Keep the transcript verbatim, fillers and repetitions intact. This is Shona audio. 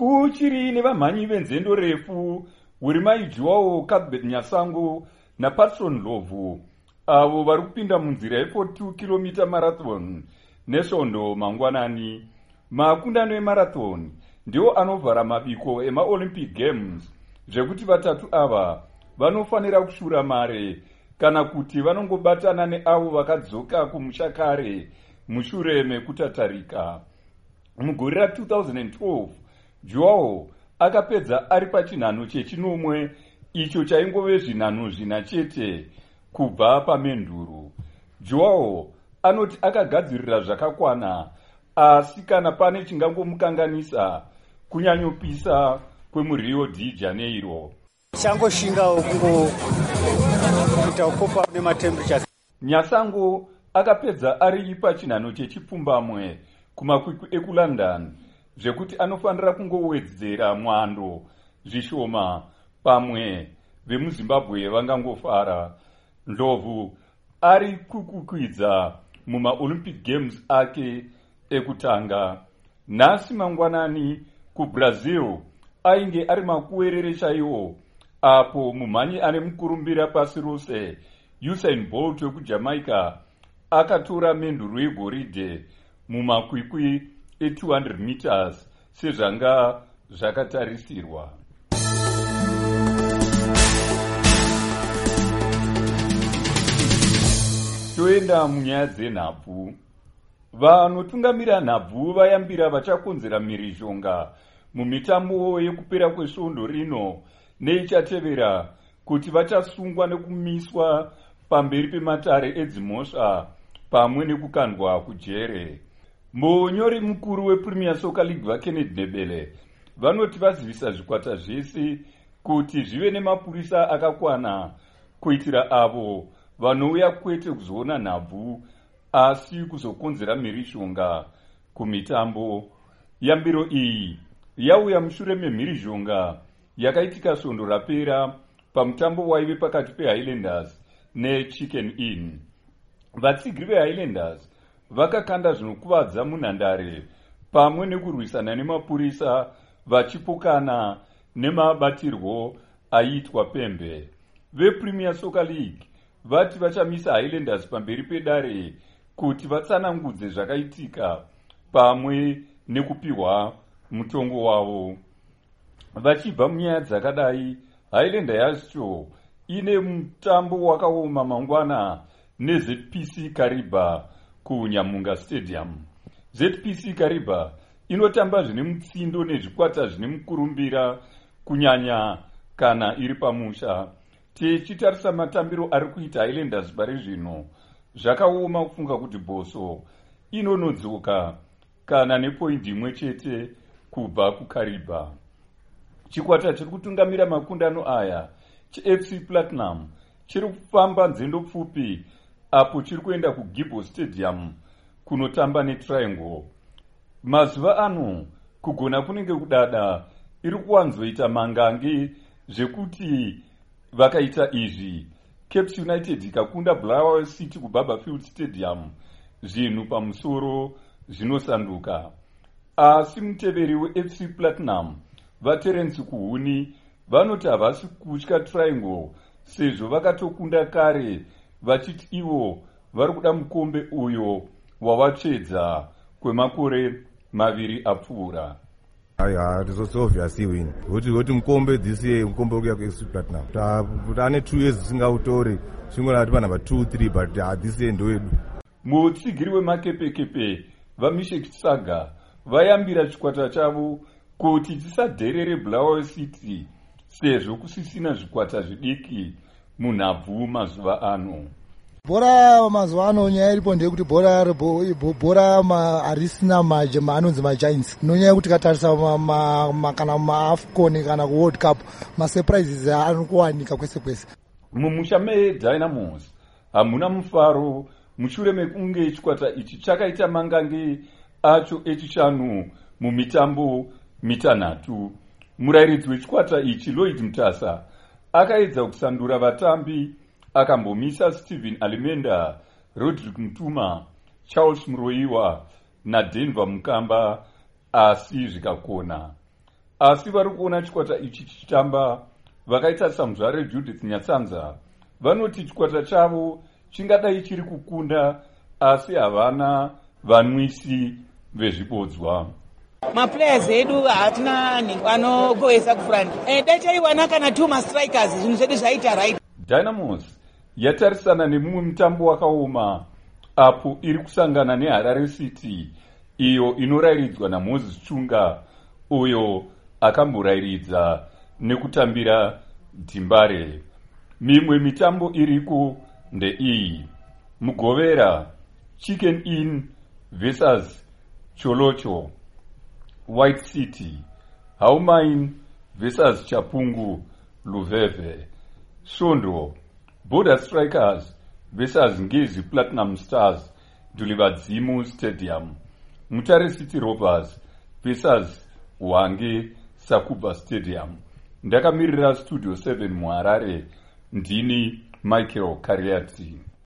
kuchiri nevamhanyi venzendo refu Wirimai Joao Cuthbert Nyasango naPatson Ndlovu avo vari kupinda munzira ye42 km marathon nesvondo mangwanani. Makundano emarathon ndiwo anovhara mabiko emaOlympic Games, zvekuti vatatu ava vanofanira kushura mare kana kuti vanongobatana neavo vakadzoka kumusha kare mushure mekutatarika. Mugore ra2012 Joao akapedza ari pachinhano chechinomwe icho chaingove zvinhano zvina chete kubva pamenduro. Joao anoti akagadzirira zvakakwana, asi kana pane chingangomukanganisa kunyanyopisa kwemuRio de Janeiro. Changoshingawo kungoita ukopa nematemperature. Nyasango akapedza ari pachinhano chechipfumbamwe kumakwikwi ekuLondon, zvekuti anofanira kungowedzera mwando zvishoma pamwe vemuZimbabwe vangangofara. Ndlovu ari kukukwidza mumaOlympic Games ake ekutanga. Nhasi mangwanani kuBrazil ainge ari makuwerere chaiwo, apo mumhanyi ane mukurumbira pasi rose Usain Bolt wekuJamaica akatora menduro yegoridhe mumakwikwi e200 meters sezvanga zvakatarisirwa. Toenda munyaya dzenhabvu. Vanotungamira nhabvu vayambira vachakonzera mhirizhonga mumitambo yekupera kwesvondo rino neichatevera kuti vachasungwa nekumiswa pamberi pematare edzimhosva pamwe nekukandwa kujere. Munyori mukuru wePremier Soccer League vaKennedy Nebele vanoti vazivisa zvikwata zvese kuti zvive nemapurisa akakwana kuitira avo vanouya kwete kuzoona nhabvu asi kuzokonzera mhirizhonga kumitambo. Yambiro iyi yauya mushure memhirizhonga yakaitika svondo rapera pamutambo waive pakati peHighlanders neChicken Inn. Vatsigiri veHighlanders vakakanda zvinokuvadza munhandare pamwe nekurwisana nemapurisa vachipokana nemabatirwo aiitwa pembe. VePremier Soccer League vati vachamisa Highlanders pamberi pedare kuti vatsanangudze zvakaitika pamwe nekupiwa mutongo wavo. Vachibva munyaya dzakadai, Highlander yacho ine mutambo wakaoma mangwana neZPC Kariba kuNyamunga Stadium. ZPC Kariba inotamba zvine mutsindo nezvikwata zvine mukurumbira kunyanya kana iri pamusha. Tichitarisa matambiro ari kuita Highlanders pari zvino, zvakaoma kufunga kuti Boso inonodzoka kana nepoindi imwe chete kubva kuKariba. Chikwata chiri kutungamira makundano aya cheF C Platinum chiri kufamba nzendo pfupi apo chiri kuenda kuGibo Stadium kunotamba neTriangle. Mazuva ano kugona kunenge kudada iri kuwanzoita mangange zvekuti vakaita izvi Cape United ikakunda Bulawayo City kuBarberfield Stadium, zvinhu pamusoro zvinosanduka. Asi muteveri weF C Platinum vaTerence Kuhuni vanoti havasi kutya Triangle sezvo vakatokunda kare, vachiti ivo vari kuda mukombe uyo wavatsvedza kwemakore maviri apfuura. Yeah, it's obviously win. What you got to mukombe this year, mukombe uya ku F C Platinum. Ta ane two years singautori, singona ati number two three but uh, this year ndo edu. Mutsigiri wemakepekepe vaMishek Saga vayambira chikwata chavo kuti chisadherere Bulawayo City sezvo kusisina zvikwata zvidiki munhabvu mazuva ano. Bhora mazuva ano nyaya iripo ndeyekuti bhora bhora harisina anonzi maGiants. Nonyaya kuti katarisa kana maAfcon kana kuWorld Cup masurprises anokuwanika kwese kwese. Mumusha meDynamos hamuna mufaro mushure mekunge chikwata ichi chakaita mangange acho echishanu mumitambo mitanhatu. Murairidzi wechikwata ichi Lloyd Mutasa akaedza kusandura vatambi akambomisa Steven Alimenda, Rodrick Mutuma, Charles Muroiwa naDenver Mukamba, asi zvikakona. asi vari kuona chikwata ichi chichitamba vakaita samuzvare Judith Nyatsanza vanoti chikwata chavo chingadai chiri kukunda, asi havana vanwisi vezvibodzwa. Maplayers edu hatina vanogoesa kufront. Eh, dai chaiwana kana two strikers zvinhu zvedu zvaita right. Dynamos yatarisana nemumwe mutambo wakaoma apo iri kusangana neHarare City iyo inorayiridzwa naMoses Chunga uyo akamborayiridza nekutambira Dhimbare. Mimwe mitambo iriko ndeiyi: Mugovera Chicken Inn versus Cholocho, White City, Haumain versus Chapungu Luveve, Shondo, Border Strikers versus Ngezi Platinum Stars, Dulivadzimu Stadium, Mutare City Rovers versus Wange Sakuba Stadium. Ndakamirira Studio seven muHarare, ndini Michael Kariati.